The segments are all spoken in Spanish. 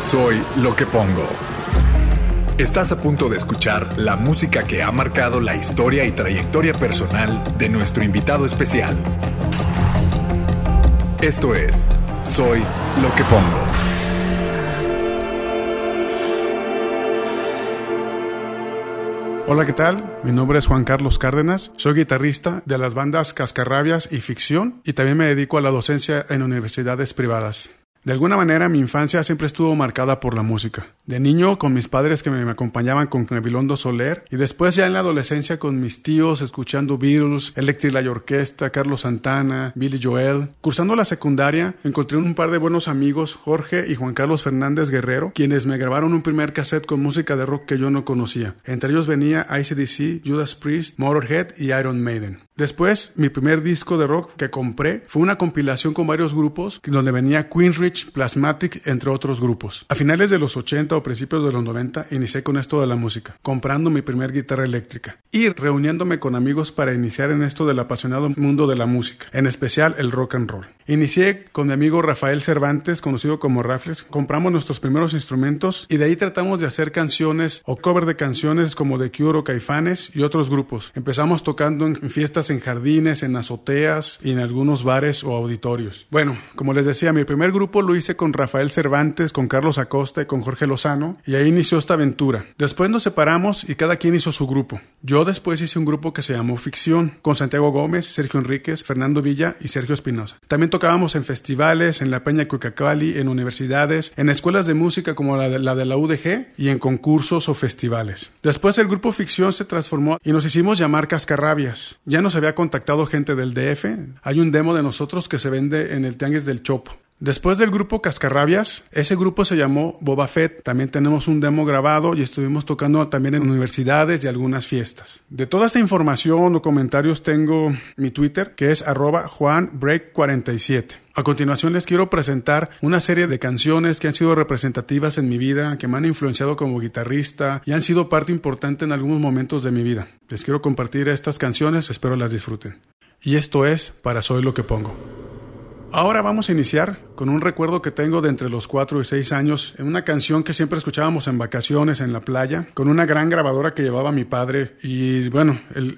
Soy lo que pongo. Estás a punto de escuchar la música que ha marcado la historia y trayectoria personal de nuestro invitado especial. Esto es Soy lo que pongo. Hola, ¿qué tal? Mi nombre es Juan Carlos Cárdenas, soy guitarrista de las bandas Cascarrabias y Ficción y también me dedico a la docencia en universidades privadas. De alguna manera mi infancia siempre estuvo marcada por la música. De niño con mis padres que me acompañaban con Gabilondo Soler y después ya en la adolescencia con mis tíos escuchando Beatles, Electric Light Orchestra, Carlos Santana, Billy Joel. Cursando la secundaria encontré un par de buenos amigos, Jorge y Juan Carlos Fernández Guerrero, quienes me grabaron un primer cassette con música de rock que yo no conocía. Entre ellos venía AC/DC, Judas Priest, Motorhead y Iron Maiden. Después, mi primer disco de rock que compré fue una compilación con varios grupos donde venía Queensrÿche, Plasmatic, entre otros grupos. A finales de los 80 o principios de los 90 inicié con esto de la música, comprando mi primer guitarra eléctrica y reuniéndome con amigos para iniciar en esto del apasionado mundo de la música, en especial el rock and roll. Inicié con mi amigo Rafael Cervantes, conocido como Rafles. Compramos nuestros primeros instrumentos y de ahí tratamos de hacer canciones o cover de canciones como The Cure o Caifanes y otros grupos. Empezamos tocando en fiestas en jardines, en azoteas y en algunos bares o auditorios. Bueno, como les decía, mi primer grupo lo hice con Rafael Cervantes, con Carlos Acosta y con Jorge Lozano, y ahí inició esta aventura. Después nos separamos y cada quien hizo su grupo. Yo después hice un grupo que se llamó Ficción, con Santiago Gómez, Sergio Enríquez, Fernando Villa y Sergio Espinosa. También tocábamos en festivales, en la Peña Cuicacali, en universidades, en escuelas de música como la de la UDG y en concursos o festivales. Después el grupo Ficción se transformó y nos hicimos llamar Cascarrabias. Ya nos había contactado gente del DF. Hay un demo de nosotros que se vende en el Tianguis del Chopo. Después del grupo Cascarrabias, ese grupo se llamó Boba Fett. También tenemos un demo grabado y estuvimos tocando también en universidades y algunas fiestas. De toda esta información o comentarios tengo mi Twitter, que es @JuanBreak47. A continuación les quiero presentar una serie de canciones que han sido representativas en mi vida, que me han influenciado como guitarrista y han sido parte importante en algunos momentos de mi vida. Les quiero compartir estas canciones, espero las disfruten. Y esto es para Soy lo que pongo. Ahora vamos a iniciar con un recuerdo que tengo de entre los 4 y 6 años en una canción que siempre escuchábamos en vacaciones en la playa, con una gran grabadora que llevaba mi padre. Y bueno,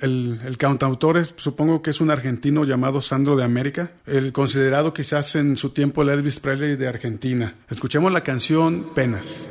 el cantautor supongo que es un argentino llamado Sandro de América, el considerado quizás en su tiempo el Elvis Presley de Argentina. Escuchemos la canción Penas.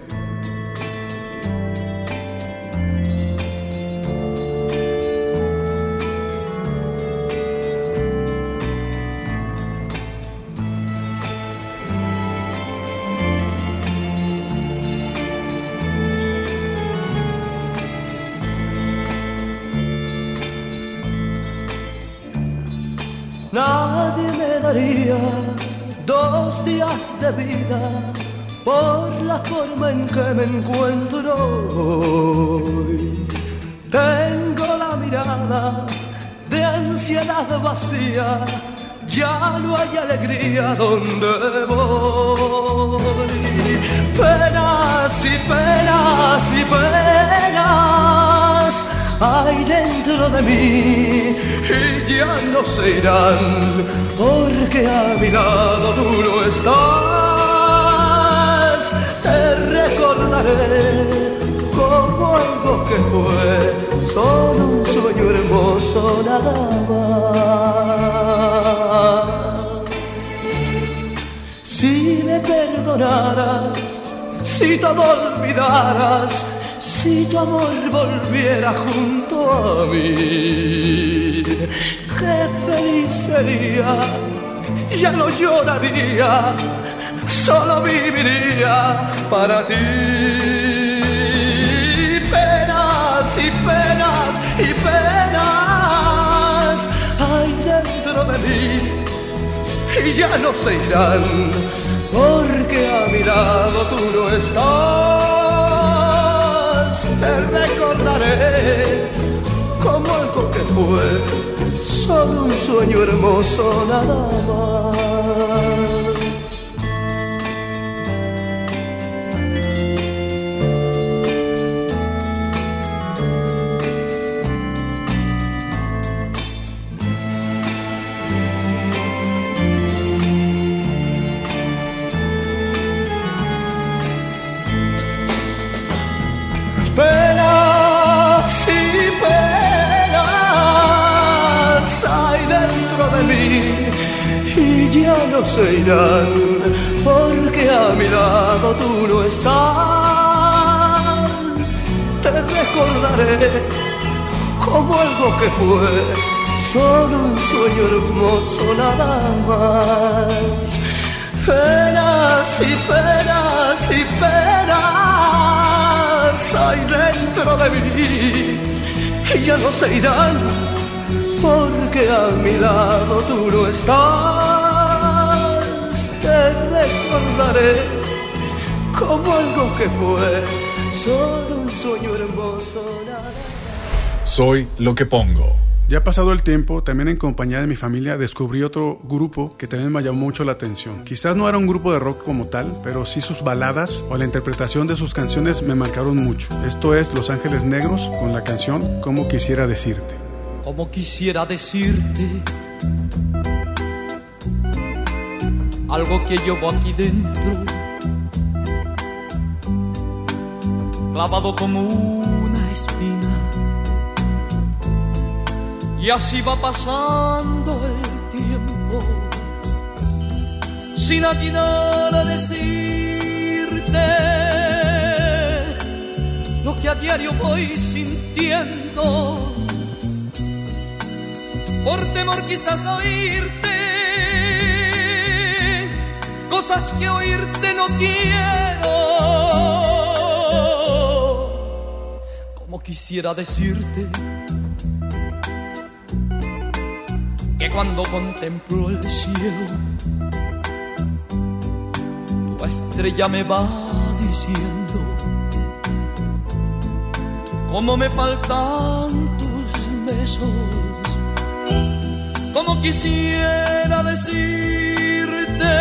Nadie me daría 2 días de vida por la forma en que me encuentro hoy. Tengo la mirada de ansiedad vacía, ya no hay alegría donde voy. Penas y penas y penas hay dentro de mí y ya no se irán, porque a mi lado tú no estás. Te recordaré como algo que fue solo un sueño hermoso nada más. Si me perdonaras, si todo olvidaras, si tu amor volviera junto a mí, qué feliz sería, ya no lloraría, solo viviría para ti. Penas y penas y penas hay dentro de mí y ya no se irán, porque a mi lado tú no estás. Te recordaré como algo que fue solo un sueño hermoso nada más. ya no se irán, porque a mi lado tú no estás. Te recordaré como algo que fue, solo un sueño hermoso nada más. Penas y penas y penas hay dentro de mí y ya no se irán, porque a mi lado tú no estás. Te recordaré como algo que fue, solo un sueño hermoso nada más. Soy lo que pongo. Ya pasado el tiempo, también en compañía de mi familia descubrí otro grupo que también me llamó mucho la atención. Quizás no era un grupo de rock como tal, pero sí sus baladas o la interpretación de sus canciones me marcaron mucho. Esto es Los Ángeles Negros con la canción Como Quisiera Decirte. Como quisiera decirte algo que llevo aquí dentro, clavado como una espina. Y así va pasando el tiempo, sin atinar a decirte lo que a diario voy sintiendo, por temor quizás a oírte cosas que oírte no quiero. Como quisiera decirte que cuando contemplo el cielo, tu estrella me va diciendo cómo me faltan tus besos. Como quisiera decirte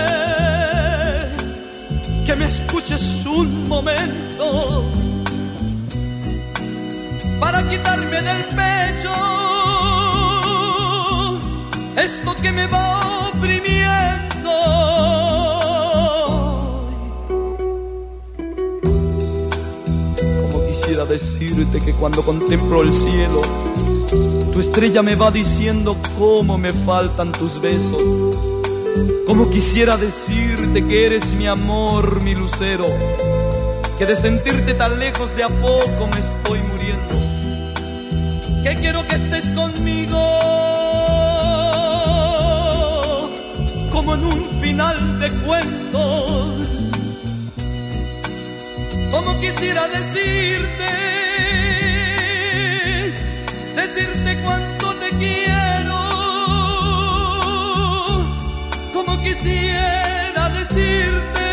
que me escuches un momento para quitarme del pecho esto que me va oprimiendo. Como quisiera decirte que cuando contemplo el cielo, tu estrella me va diciendo cómo me faltan tus besos. Como quisiera decirte que eres mi amor, mi lucero, que de sentirte tan lejos de a poco me estoy muriendo, que quiero que estés conmigo como en un final de cuentos. Como quisiera decirte cuánto te quiero. Como quisiera decirte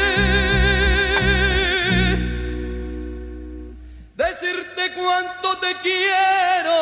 cuánto te quiero.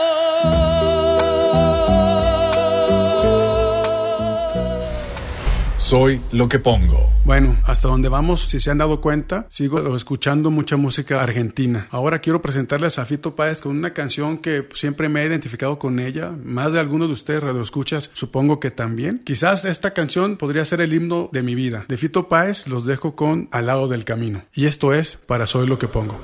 Soy lo que pongo. Bueno, hasta donde vamos, si se han dado cuenta, sigo escuchando mucha música argentina. Ahora quiero presentarles a Fito Páez con una canción que siempre me he identificado con ella. Más de algunos de ustedes radioescuchas, supongo que también. Quizás esta canción podría ser el himno de mi vida. De Fito Páez los dejo con Al lado del camino. Y esto es para Soy lo que pongo.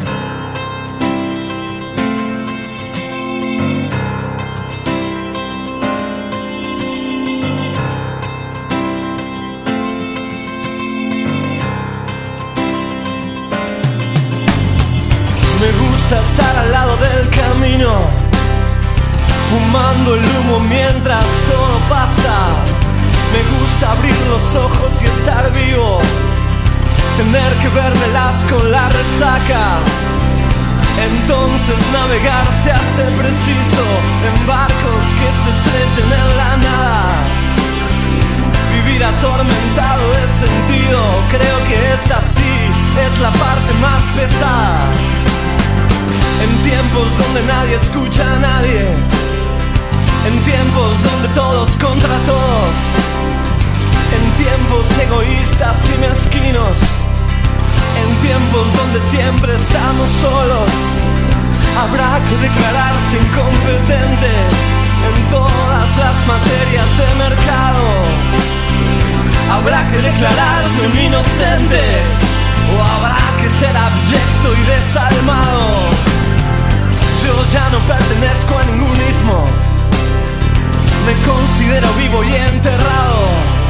Estar al lado del camino, fumando el humo mientras todo pasa. Me gusta abrir los ojos y estar vivo, tener que vermelas con la resaca. Entonces navegar se hace preciso en barcos que se estrechen en la nada. Vivir atormentado es sentido, creo que esta sí es la parte más pesada. En tiempos donde nadie escucha a nadie, en tiempos donde todos contra todos, en tiempos egoístas y mezquinos, en tiempos donde siempre estamos solos, habrá que declararse incompetente en todas las materias de mercado. Habrá que declararse un inocente, o habrá que ser abyecto y desalmado. Yo ya no pertenezco a ningún ismo, me considero vivo y enterrado.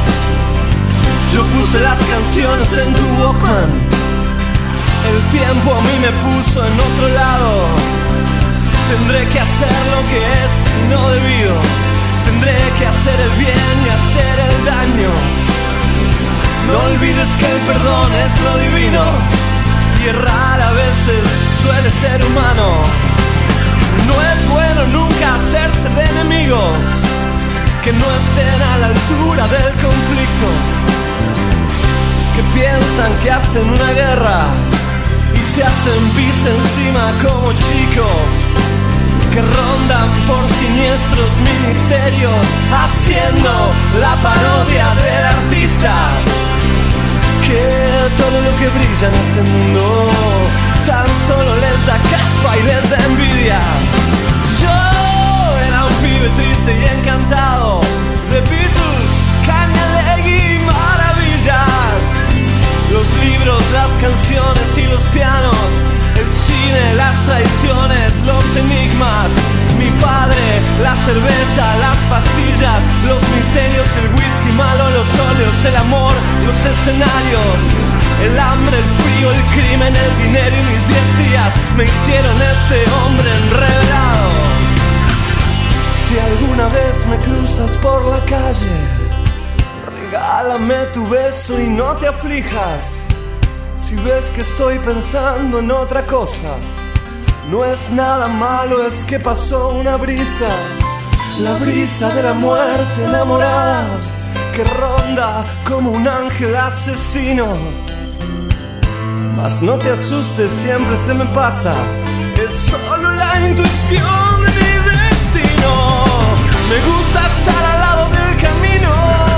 canciones en tu Walkman. El tiempo a mí me puso en otro lado. Tendré que hacer lo que es no debido. Tendré que hacer el bien y hacer el daño. No olvides que el perdón es lo divino, y errar a veces suele ser humano. No es bueno nunca hacerse de enemigos que no estén a la altura del conflicto, que piensan que hacen una guerra y se hacen pis encima como chicos, que rondan por siniestros ministerios haciendo la parodia del artista, que todo lo que brilla en este mundo tan solo les da caspa y les da envidia. Yo era un pibe triste y encantado de Beatles, Cañalegui y maravillas. Los libros, las canciones y los pianos, el cine, las traiciones, los enigmas, mi padre, la cerveza, las pastillas, los misterios, el whisky malo, los óleos, el amor, los escenarios, el hambre, el frío, el crimen, el dinero y mis 10 días me hicieron este hombre enredado. Si alguna vez me cruzas por la calle, regálame tu beso y no te aflijas. Si ves que estoy pensando en otra cosa, no es nada malo, es que pasó una brisa, la brisa de la muerte enamorada, que ronda como un ángel asesino. Mas no te asustes, siempre se me pasa, es solo la intuición de mi destino. Me gusta estar al lado del camino,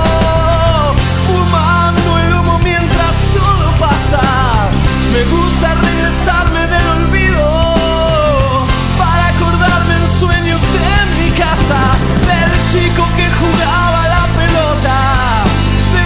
fumando el humo mientras todo pasa. Me gusta regresarme del olvido para acordarme en sueños de mi casa, del chico que jugaba la pelota, del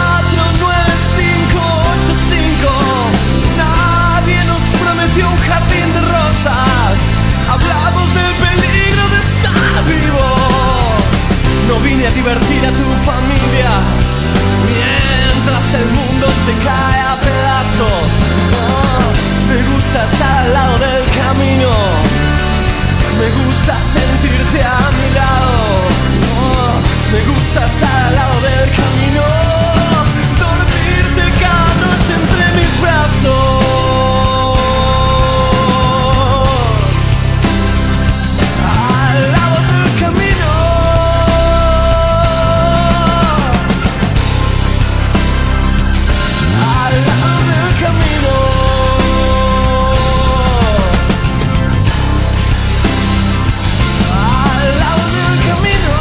49585. Nadie nos prometió un jardín de rosas, hablamos del peligro de estar vivo. No vine a divertir a tu familia mientras el mundo se cae a pedazos. Oh, me gusta estar al lado del camino, me gusta sentirte a mi lado. Oh, me gusta estar al lado del camino, dormirte cada noche entre mis brazos. Al lado del camino, al lado del camino, al lado del camino.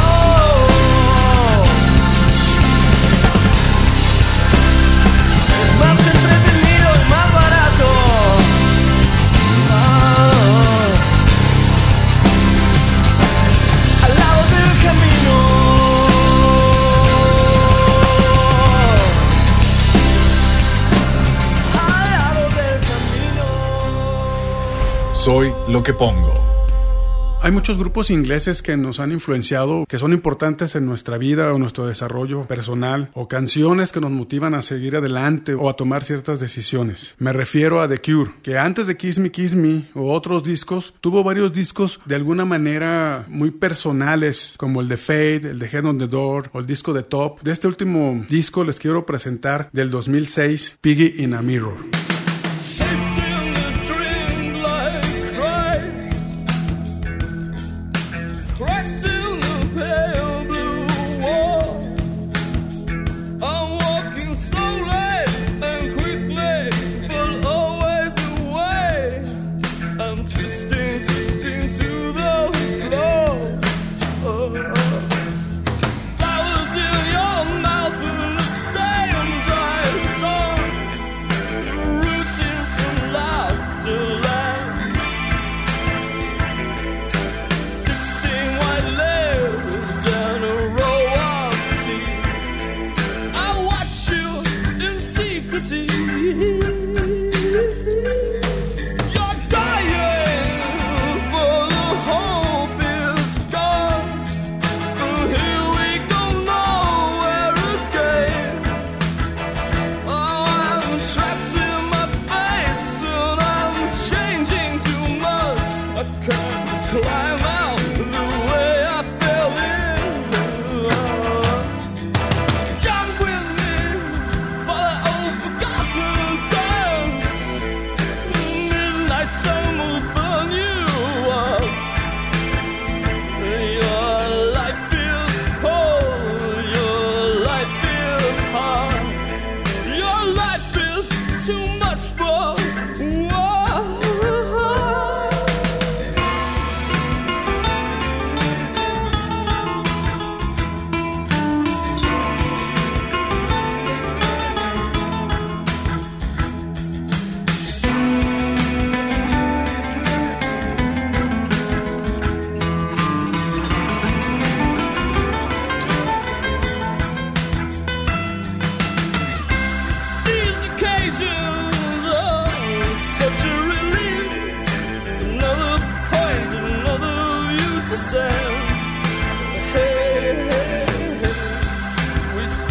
Es más entretenido y más barato. Al lado del camino. Al lado del camino. Soy lo que pongo. Hay muchos grupos ingleses que nos han influenciado, que son importantes en nuestra vida o nuestro desarrollo personal, o canciones que nos motivan a seguir adelante o a tomar ciertas decisiones. Me refiero a The Cure, que antes de Kiss Me o otros discos, tuvo varios discos de alguna manera muy personales, como el de Fade, el de Head on the Door o el disco de Top. De este último disco les quiero presentar del 2006, Piggy in a Mirror. Shapes in the dream like Christ, cracks in the pale blue wall. I'm walking slowly and quickly, but always away. I'm twisting to the floor. Flowers in your mouth will stay and dry as song. Roots in from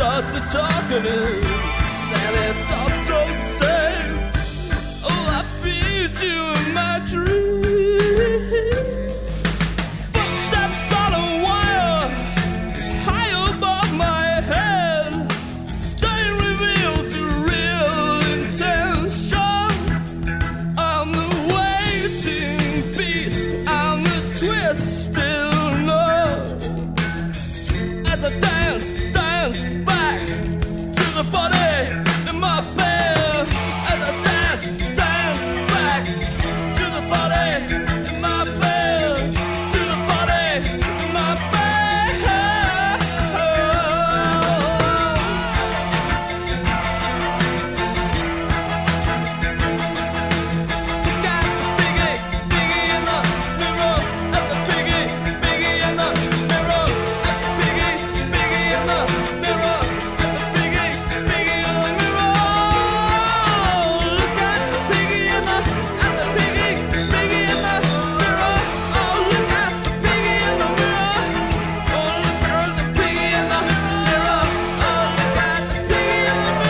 start to talk and it's sad, it's all so sad. Oh, I feed you in my dreams. Footsteps on a wire, high above my head. Stain reveals your real intention. I'm the waiting beast, I'm the twisted nerve. As I dance back to the body in my bed. As I dance back to the body in my bed. To the body in my bed. Look at the biggie in the mirror. At the biggie in the mirror. At the biggie in the mirror. At the biggie in the mirror. Look at the biggie in the biggie in the mirror. Oh, look at the biggie in the mirror. Oh, look at the biggie in the mirror. Oh, look at the biggie in the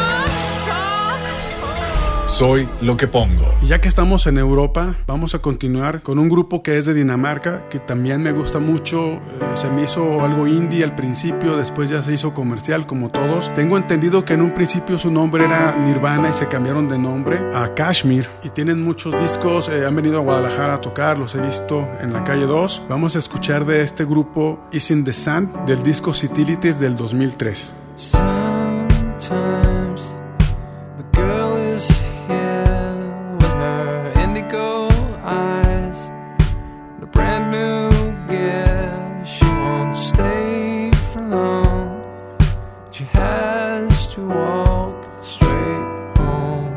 mirror. Soy lo que pongo. Y ya que estamos en Europa, vamos a continuar con un grupo que es de Dinamarca, que también me gusta mucho. Se me hizo algo indie al principio, después ya se hizo comercial como todos. Tengo entendido que en un principio su nombre era Nirvana y se cambiaron de nombre a Kashmir. Y tienen muchos discos, han venido a Guadalajara a tocar, los he visto en la calle 2. Vamos a escuchar de este grupo Is in the Sand del disco Citilities del 2003. Sometimes the girl is here with her indigo eyes and a brand new gear. She won't stay for long. She has to walk straight home.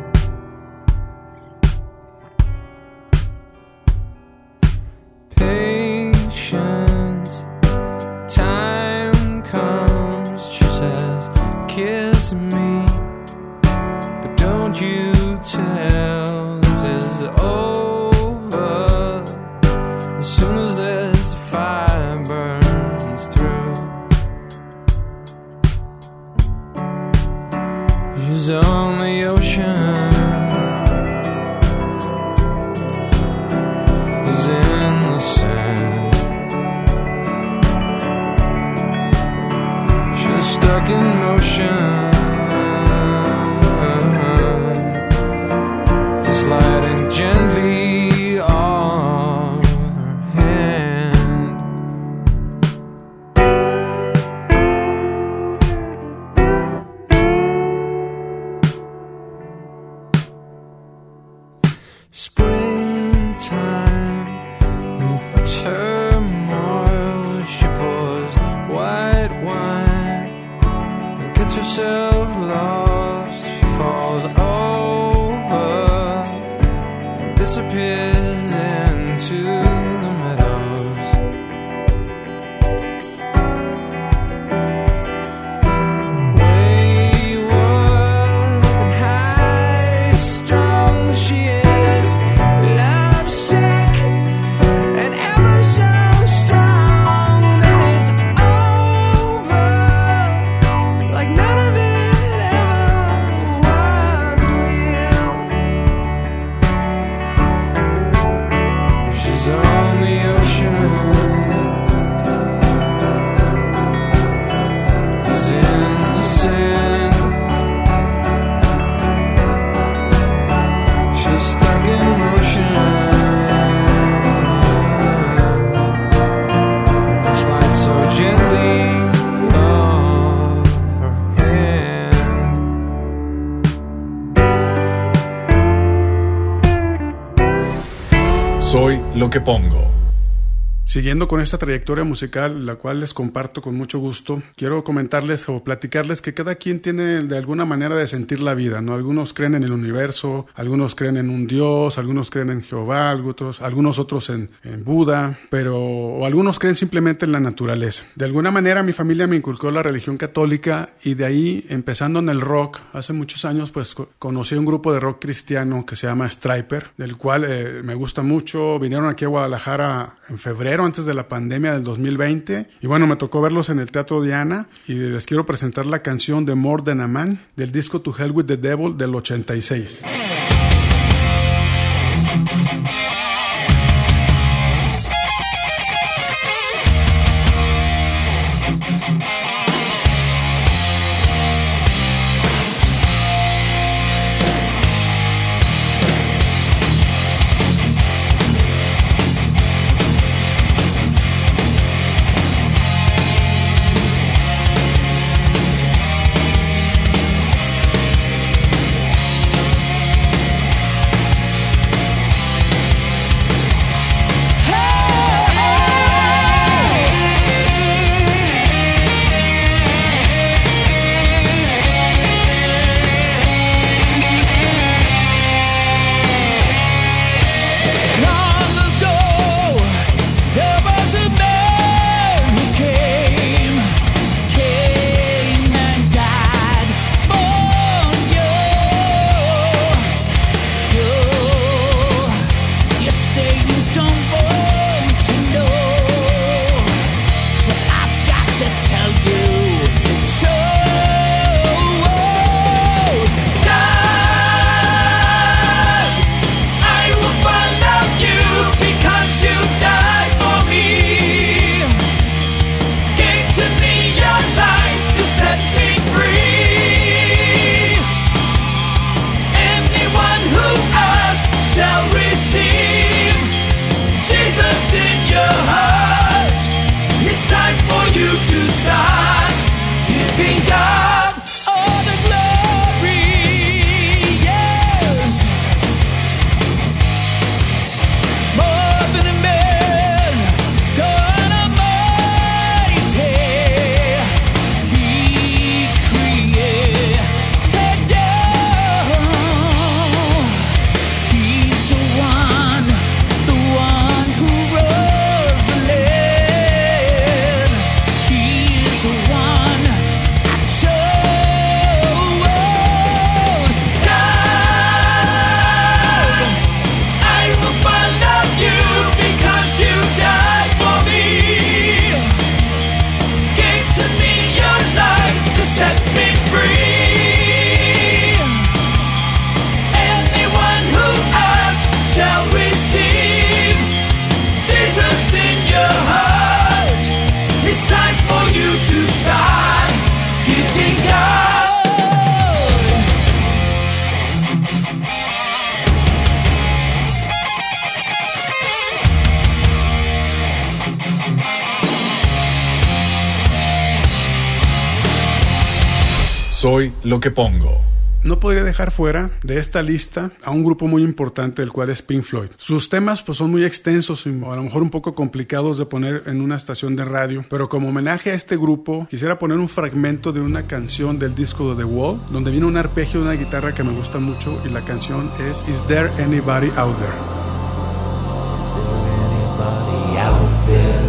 Patience, time comes, she says, kiss me, but don't you tell this is over as soon as this fire burns through. She's on the ocean, is in the sand. She's stuck in motion, sliding gently off her hand. Springtime, turmoil, she pours white wine and gets herself lost. She falls over, disappears into the meadows. Wayward and high-strung she is, lovesick and ever so strong. Then it's over, like none of it ever was real. She's on the ocean, he's in the sand. She's stuck in motion, slides so gently off her hand. Soy lo que pongo. Siguiendo con esta trayectoria musical, la cual les comparto con mucho gusto, quiero comentarles o platicarles que cada quien tiene de alguna manera de sentir la vida, ¿no? Algunos creen en el universo, algunos creen en un Dios, algunos creen en Jehová, algunos otros en Buda, o algunos creen simplemente en la naturaleza. De alguna manera mi familia me inculcó la religión católica y de ahí, empezando en el rock, hace muchos años pues conocí un grupo de rock cristiano que se llama Stryper, del cual me gusta mucho. Vinieron aquí a Guadalajara en febrero febrero, antes de la pandemia del 2020. Y bueno, me tocó verlos en el Teatro Diana y les quiero presentar la canción de More Than a Man del disco To Hell With The Devil del 86. Soy lo que pongo. No podría dejar fuera de esta lista a un grupo muy importante, el cual es Pink Floyd. Sus temas pues son muy extensos y a lo mejor un poco complicados de poner en una estación de radio, pero como homenaje a este grupo quisiera poner un fragmento de una canción del disco de The Wall, donde viene un arpegio de una guitarra que me gusta mucho y la canción es Is There Anybody Out There? Anybody out there?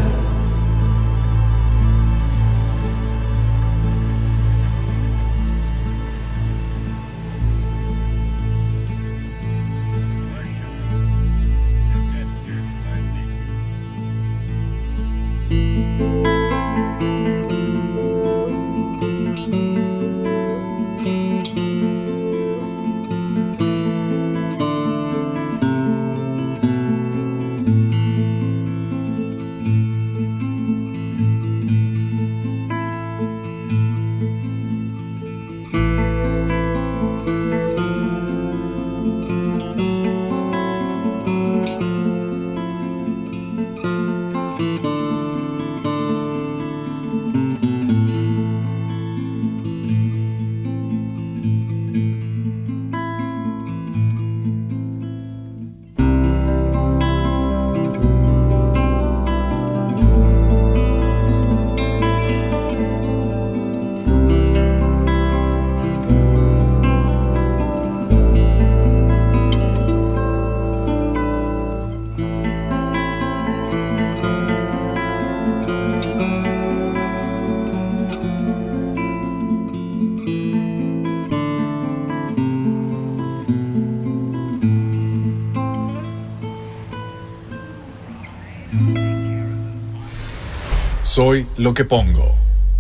Soy lo que pongo.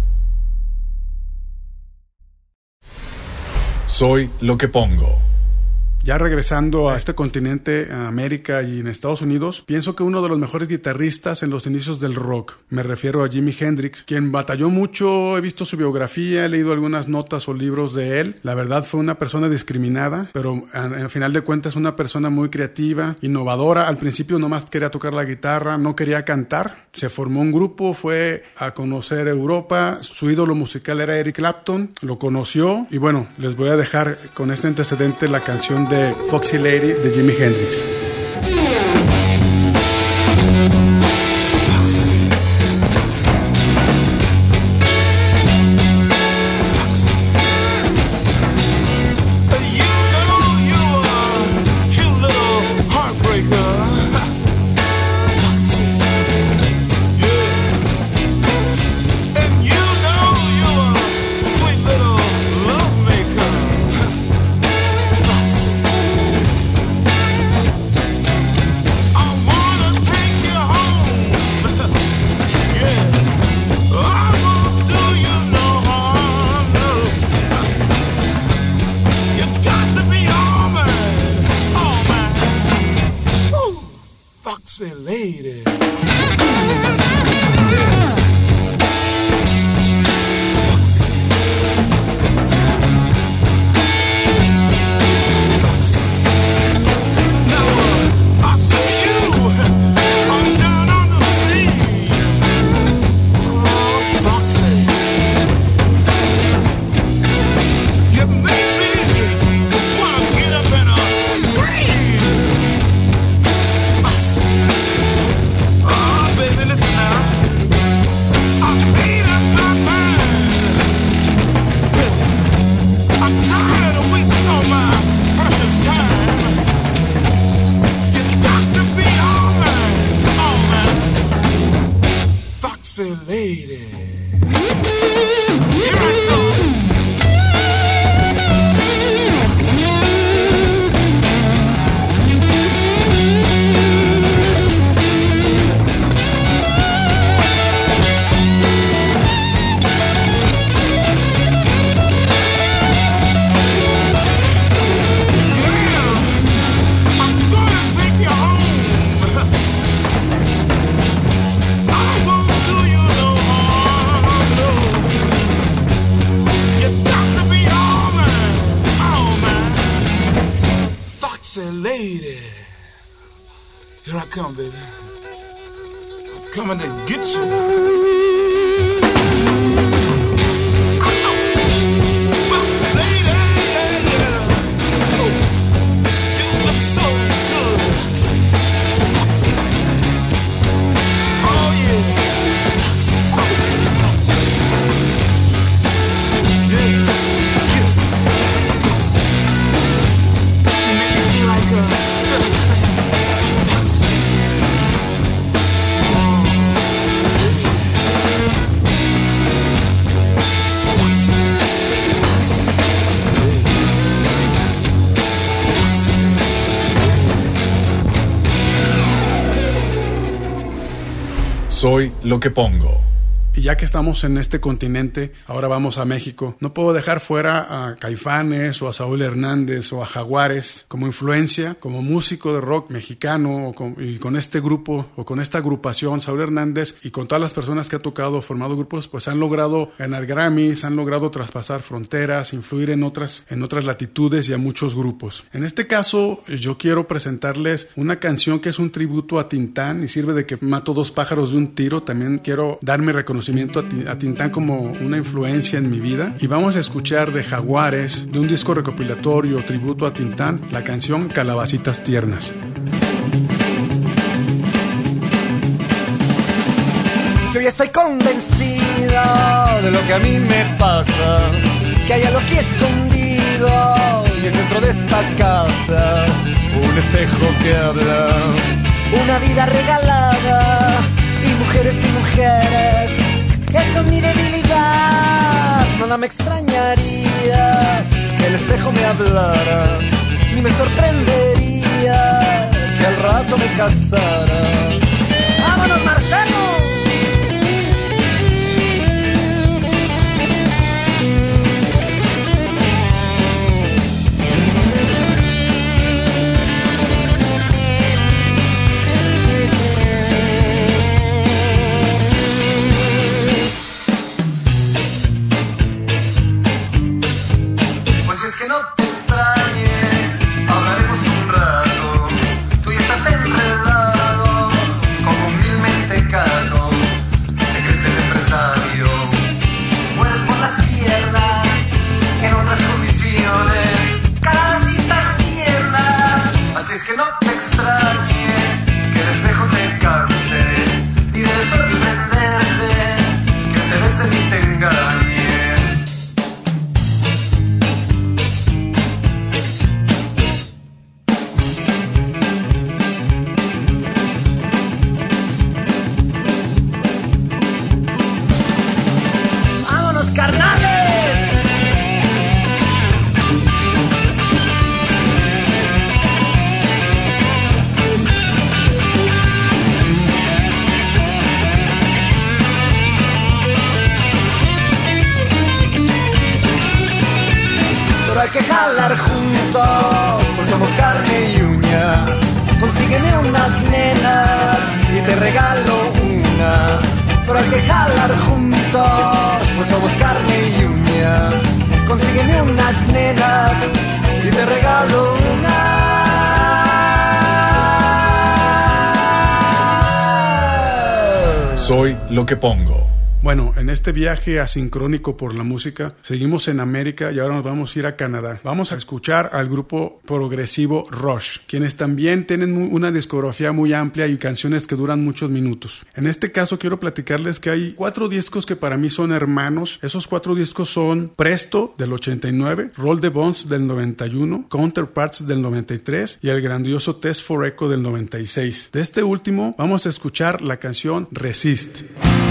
Soy lo que pongo. Ya regresando a este continente, a América y en Estados Unidos, pienso que uno de los mejores guitarristas en los inicios del rock, me refiero a Jimi Hendrix, quien batalló mucho, he visto su biografía, he leído algunas notas o libros de él. La verdad fue una persona discriminada, pero al final de cuentas una persona muy creativa, innovadora. Al principio nomás quería tocar la guitarra, no quería cantar. Se formó un grupo, fue a conocer Europa, su ídolo musical era Eric Clapton, lo conoció y bueno, les voy a dejar con este antecedente la canción de Foxy Lady de Jimi Hendrix. Come, baby. I'm coming to get you. Soy lo que pongo. Y ya que estamos en este continente, ahora vamos a México. No puedo dejar fuera a Caifanes o a Saúl Hernández o a Jaguares como influencia, como músico de rock mexicano y con este grupo o con esta agrupación, Saúl Hernández y con todas las personas que ha tocado, formado grupos, pues han logrado ganar Grammys, han logrado traspasar fronteras, influir en otras latitudes y a muchos grupos. En este caso, yo quiero presentarles una canción que es un tributo a Tintán y sirve de que mato dos pájaros de un tiro. También quiero darme reconocimiento a Tintán como una influencia en mi vida. Y vamos a escuchar de Jaguares, de un disco recopilatorio tributo a Tintán, la canción Calabacitas Tiernas. Yo ya estoy convencido de lo que a mí me pasa, que hay algo aquí escondido y es dentro de esta casa un espejo que habla, una vida regalada y mujeres que son mi debilidad. Nada me extrañaría que el espejo me hablara, ni me sorprendería que al rato me casara. ¡Vámonos, Marcelo! que no te extrañe, hablaremos un rato. Tú ya estás enredado, como un vil mentecato. Te crece el empresario, mueres por las piernas, en otras condiciones, casitas tiernas. Así es que no te extrañe que el espejo te cante y debe sorprenderte que te besen y te engañen. ¡Vámonos, carnales! Pero hay que jalar juntos, pues somos carne y uña. Consígueme unas nenas y te regalo una. Pero hay que jalar juntos, pues somos carne y uña. Consígueme unas nenas y te regalo una. Soy lo que pongo. Bueno, en este viaje asincrónico por la música, seguimos en América y ahora nos vamos a ir a Canadá. Vamos a escuchar al grupo progresivo Rush, quienes también tienen una discografía muy amplia y canciones que duran muchos minutos. En este caso quiero platicarles que hay 4 discos que para mí son hermanos. Esos 4 discos son Presto del 89, Roll the Bones del 91, Counterparts del 93 y el grandioso Test for Echo del 96. De este último vamos a escuchar la canción Resist.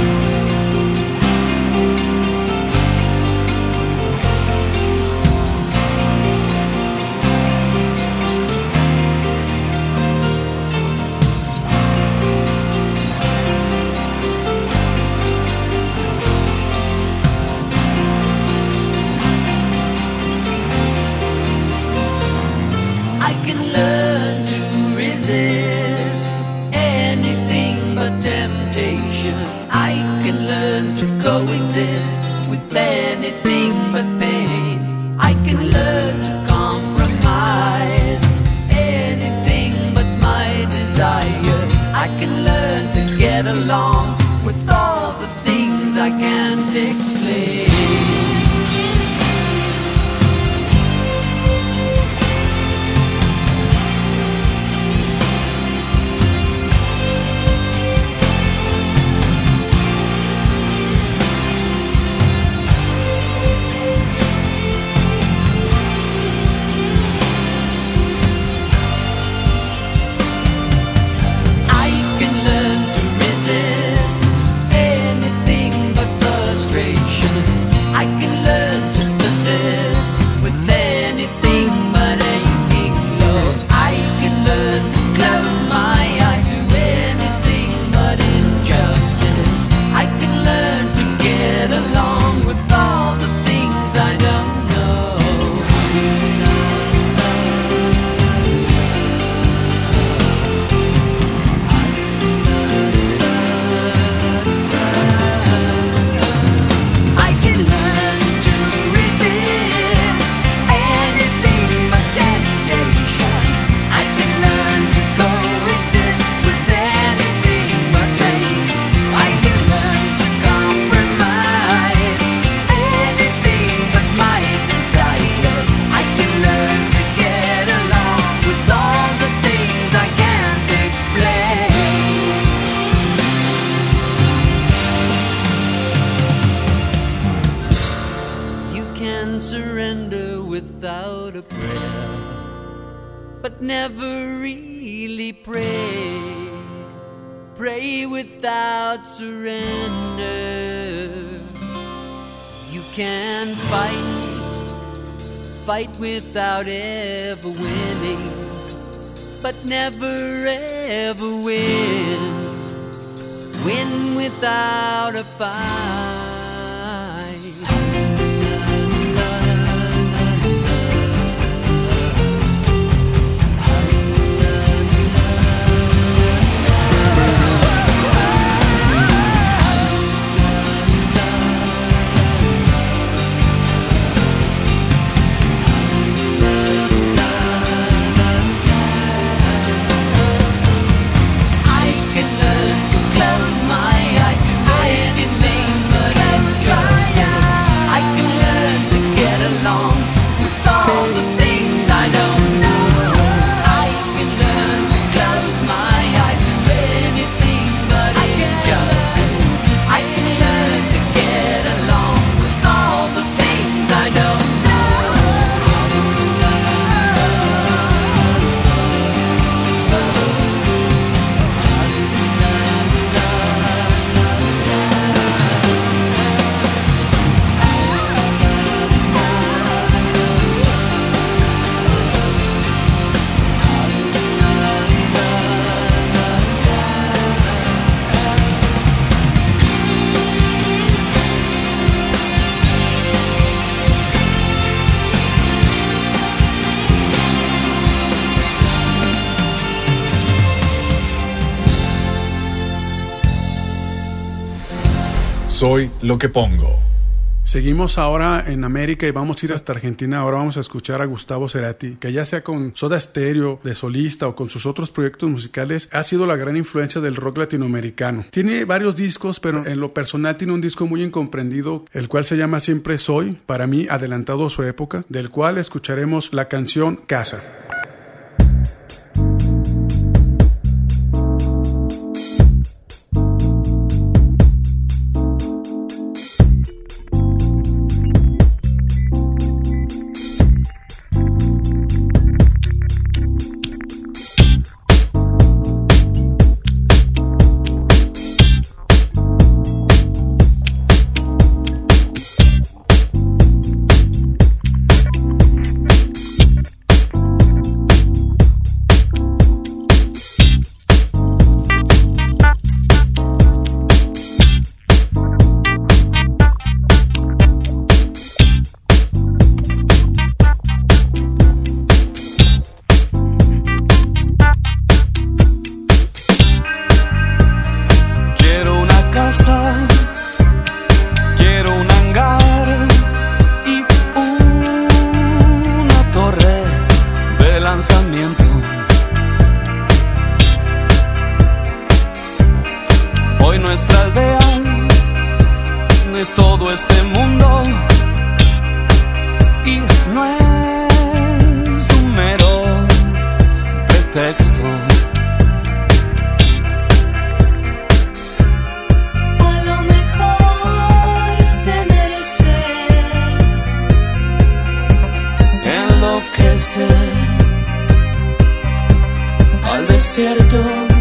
Never really pray, pray without surrender. You can fight without ever winning, but never ever win without a fight. Soy lo que pongo. Seguimos ahora en América y vamos a ir hasta Argentina. Ahora vamos a escuchar a Gustavo Cerati, que ya sea con Soda Stereo de solista o con sus otros proyectos musicales, ha sido la gran influencia del rock latinoamericano. Tiene varios discos, pero en lo personal tiene un disco muy incomprendido, el cual se llama Siempre Soy, para mí adelantado a su época, del cual escucharemos la canción Casa. Hoy nuestra aldea es todo este mundo y no es un mero pretexto. A lo mejor te mereces enloquecer al desierto.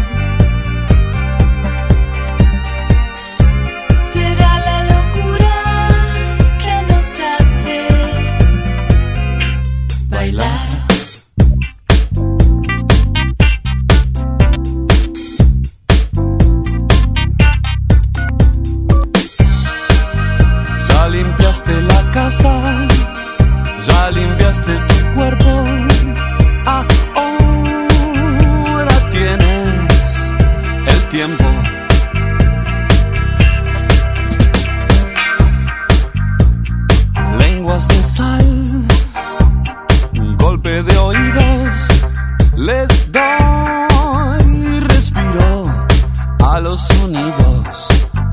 Ya limpiaste la casa, ya limpiaste tu cuerpo, ahora tienes el tiempo. Lenguas de sal, un golpe de oídos, le doy respiro a los sonidos.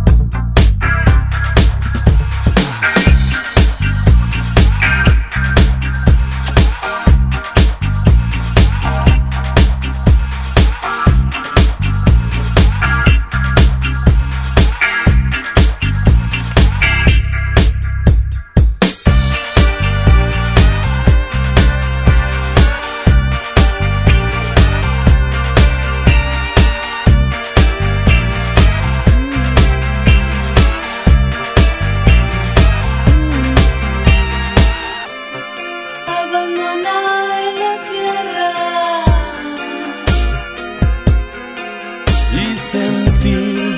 Sentí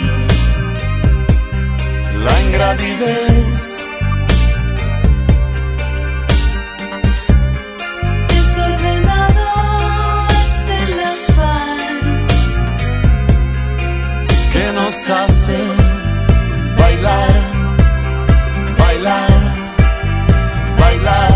la ingravidez, desordenado es el afán que nos hace bailar, bailar, bailar.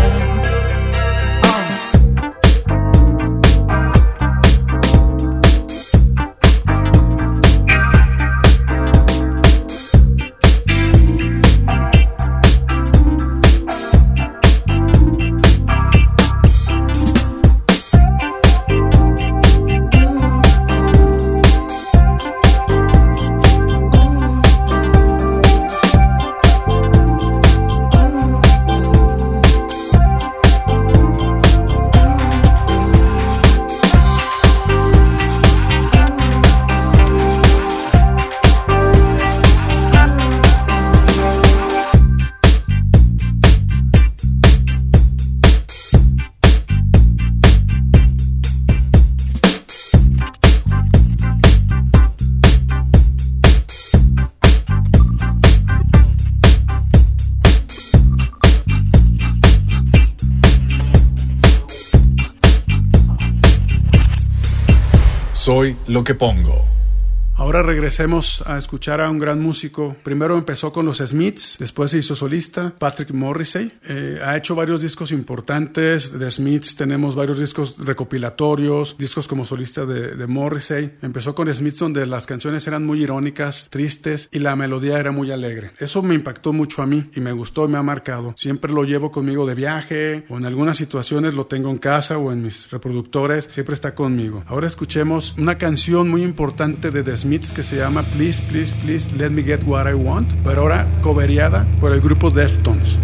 Soy lo que pongo. Ahora regresemos a escuchar a un gran músico. Primero empezó con los Smiths, después se hizo solista, Patrick Morrissey. Ha hecho varios discos importantes. De Smiths tenemos varios discos recopilatorios, discos como solista de Morrissey. Empezó con Smiths, donde las canciones eran muy irónicas, tristes, y la melodía era muy alegre. Eso me impactó mucho a mí y me gustó y me ha marcado. Siempre lo llevo conmigo de viaje, o en algunas situaciones lo tengo en casa o en mis reproductores. Siempre está conmigo. Ahora escuchemos una canción muy importante de The Smiths que se llama Please, Please, Please Let Me Get What I Want, pero ahora coverada por el grupo Deftones.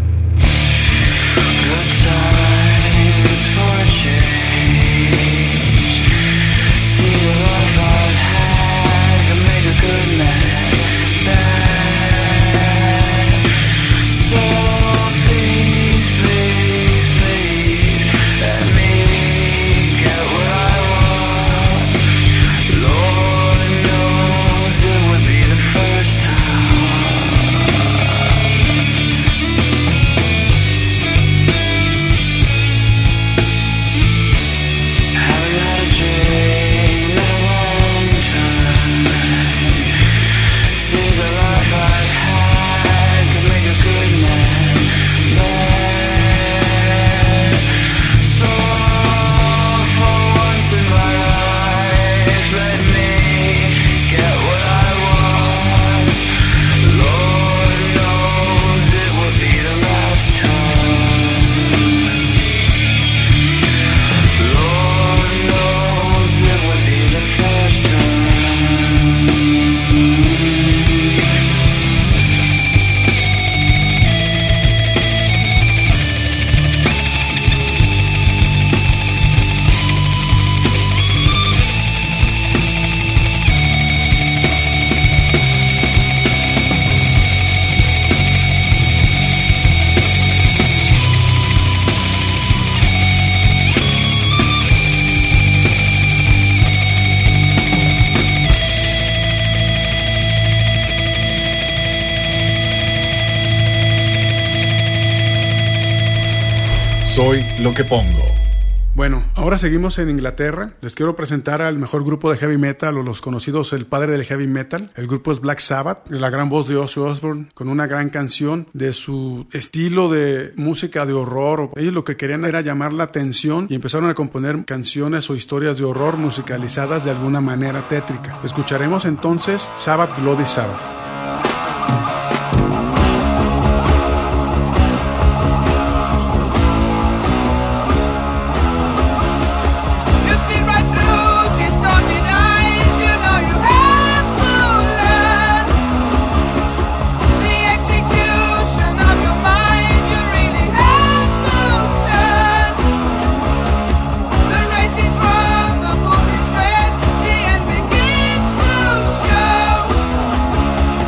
Soy lo que pongo. Bueno, ahora seguimos en Inglaterra. Les quiero presentar al mejor grupo de heavy metal, o los conocidos el padre del heavy metal. El grupo es Black Sabbath, la gran voz de Ozzy Osbourne, con una gran canción de su estilo de música de horror. Ellos lo que querían era llamar la atención y empezaron a componer canciones o historias de horror musicalizadas de alguna manera tétrica. Escucharemos entonces Sabbath Bloody Sabbath. The end begins to show.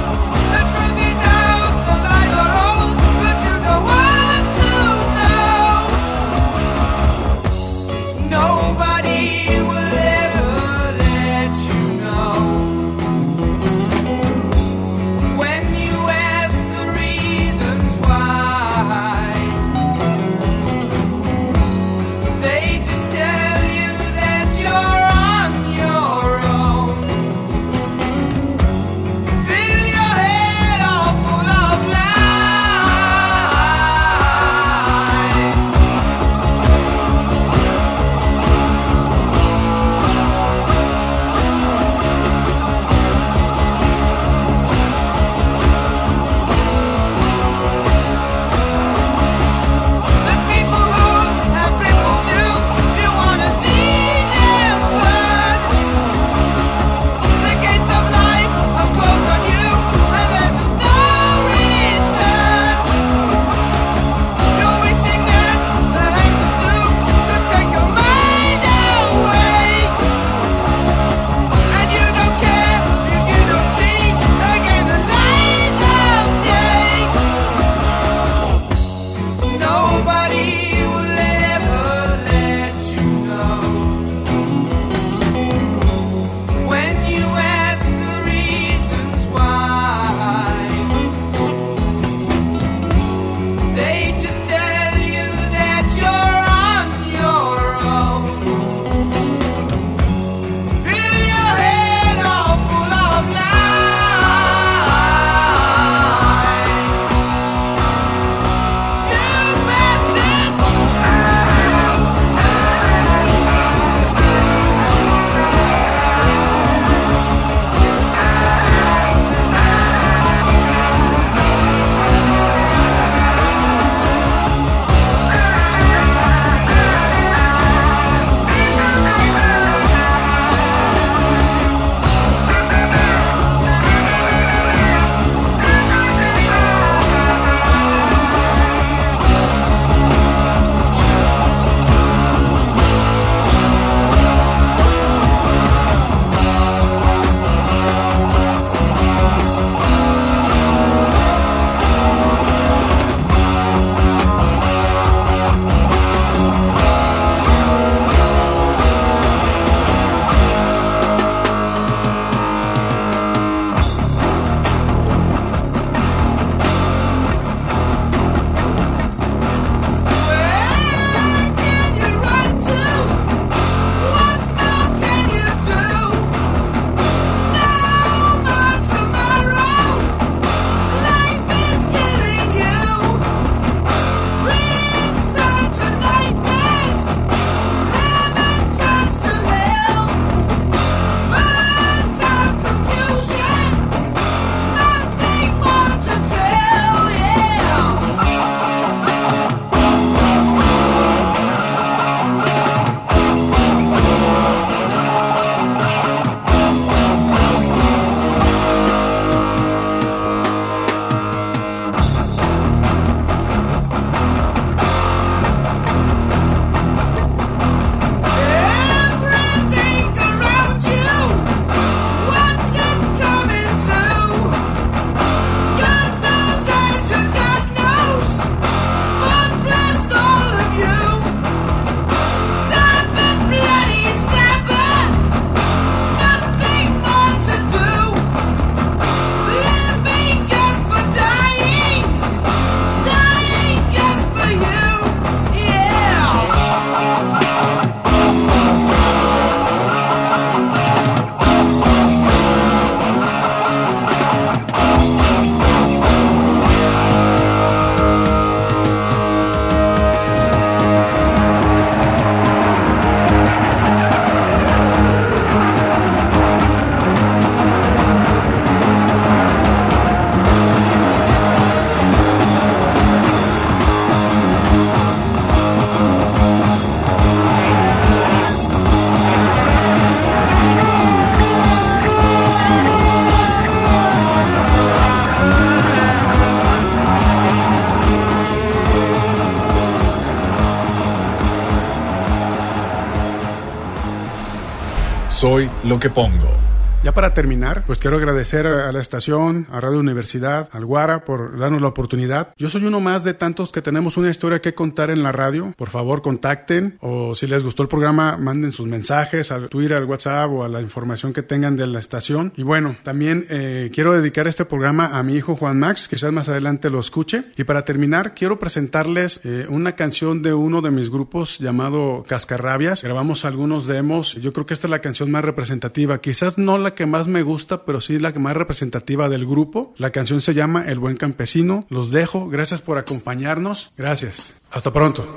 Soy lo que pongo. Ya para terminar, pues quiero agradecer a la estación, a Radio Universidad, al Guara por darnos la oportunidad. Yo soy uno más de tantos que tenemos una historia que contar en la radio. Por favor, contacten, o si les gustó el programa, manden sus mensajes al Twitter, al WhatsApp o a la información que tengan de la estación. Y bueno, también quiero dedicar este programa a mi hijo Juan Max, quizás más adelante lo escuche. Y para terminar, quiero presentarles una canción de uno de mis grupos llamado Cascarrabias. Grabamos algunos demos. Yo creo que esta es la canción más representativa. Quizás no la que más me gusta, pero sí la que más representativa del grupo. La canción se llama El Buen Campesino. Los dejo. Gracias por acompañarnos. Gracias. Hasta pronto.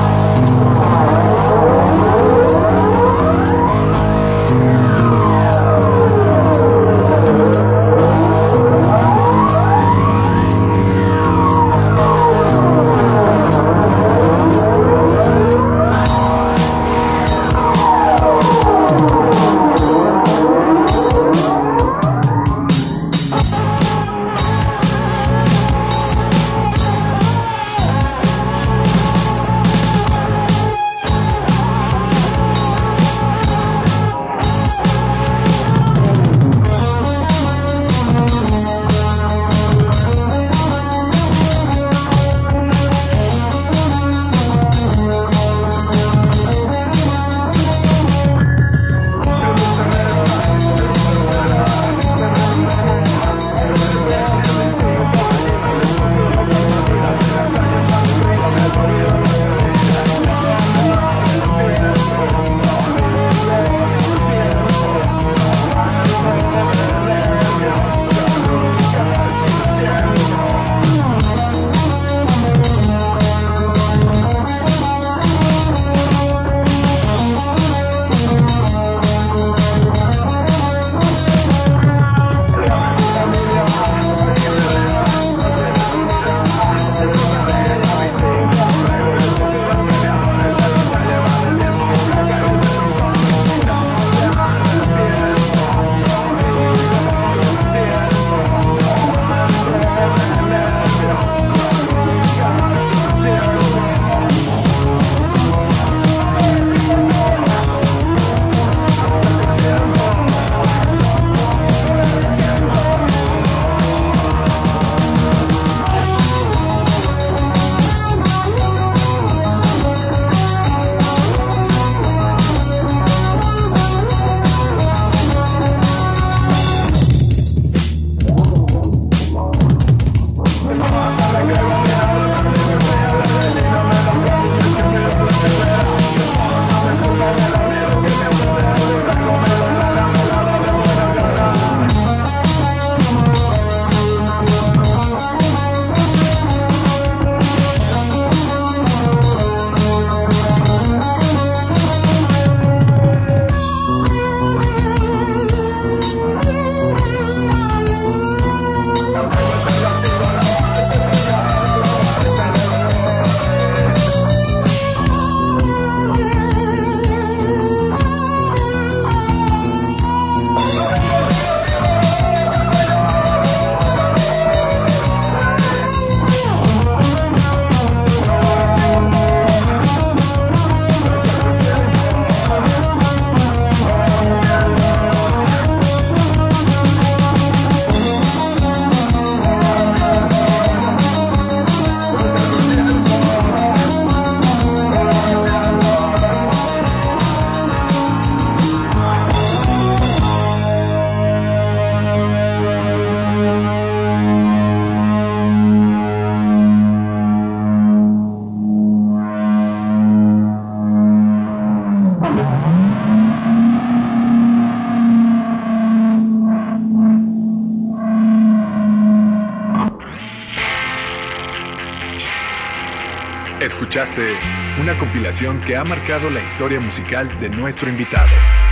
Escuchaste una compilación que ha marcado la historia musical de nuestro invitado.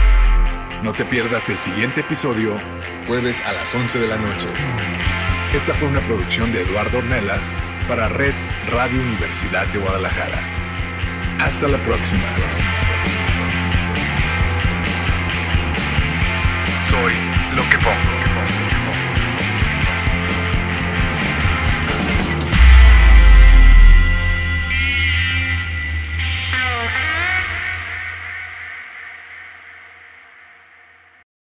No te pierdas el siguiente episodio, jueves a las 11 de la noche. Esta fue una producción de Eduardo Ornelas para Red Radio Universidad de Guadalajara. Hasta la próxima. Soy lo que pongo.